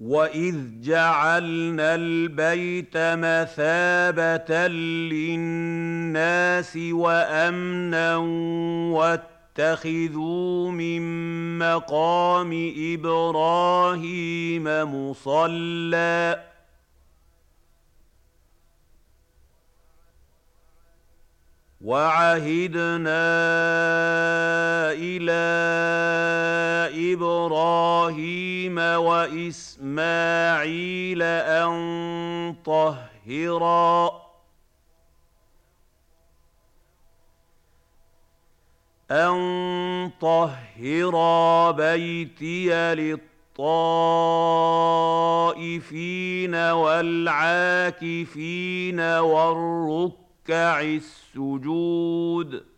وَإِذْ جَعَلْنَا الْبَيْتَ مَثَابَةً لِّلنَّاسِ وَأَمْنًا وَاتَّخِذُوا مِن مَّقَامِ إِبْرَاهِيمَ مُصَلًّى ۖ وَعَهِدْنَا إِلَىٰ إِبْرَاهِيمَ وَإِسْمَاعِيلَ أَن طَهِّرَا بَيْتِيَ لِلطَّائِفِينَ وَالْعَاكِفِينَ وَالرُّكَّعِ السُّجُودِ